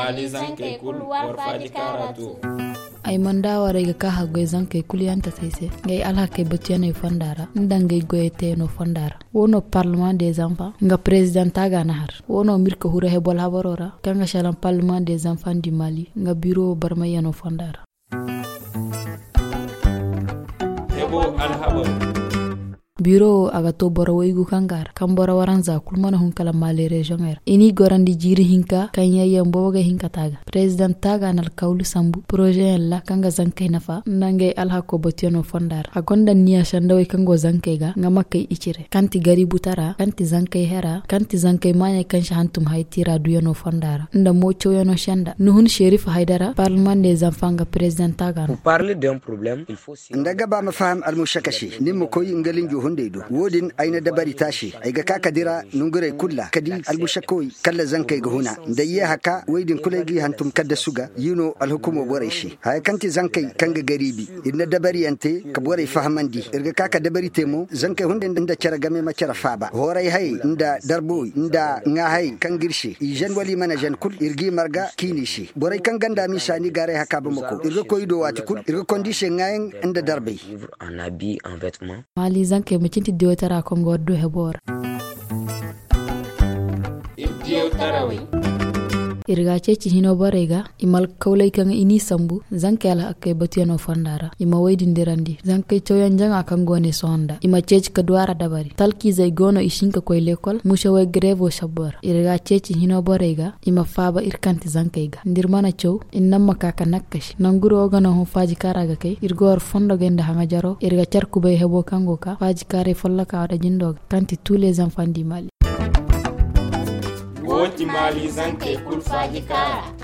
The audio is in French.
mali zankai kul war faji karatu ay manda wara ga ka hagoy zankai kul yanta taise ngay ala kay batiane fondara ndangay goyete no fondara wono parlement des enfants nga president taga nahar wono mirka hura he bol habarora kanga shalam parlement des enfants du Mali nga bureau barmayano fondara hebo alhabar bureau aga to boro waygu kangar kam boro waranza kulmana hun kala Mali region er ini gorandi jiri hinka kanya yamboga hinka taga president taga nal kawlu sambu projet la kanga zankai nafa nange alha ko botiano fondar agonda niya shandawe kango zankai ga ngamakai ichire kanti gari butara kanti zankai hera kanti zankai manya kansha hantum haitira duyano fondara nda mocho yano shanda nuhun Sherif Haidara parlement des enfants ga president taga pour parler d'un problème il faut ndaga ba mafaham al mushakashi nimmo koy ngalin hundaido wodin aina dabari tashi ai ga kaka dira nungure kulla kadi albushakoi kalla zankai ga huna da yi haka waidin kulegi hantum kadda suga yino alhukumo borai shi hay kanti zankai kanga garibi inna dabari ante ka borai fahamandi irga kaka dabari temo zankai hundin da cara game ma cara faba horai hay inda darbo inda nga hay kan girshi ijen wali mana jan kul irgi marga kini shi borai kan ganda mi shani gare haka ba mako irga koido wati kul irga condition ngayen inda darbai en habit en vêtements Mali zankai mucinti diotara kongo do hebor diotarawi irga ceci hino borega imal kawlay kan ini sambu zankai ala akay batiano fondara ima waydindirandi zankai choyan janga kan gone sonda ima ceci ka duara dabari talki zay gono ishinka koy lekol musha way grevo shabor irga ceci hino borega ima faba irkanti zankai ga ndirmana chow innamma kaka nakkash nanguro ogana ho faji karaga kay irgor fondo gende hanga jaro irga charku bay hebo kango ka faji kare follaka wada jindog kanti tous les enfants du Mali Woti Mali zankai kul faji kara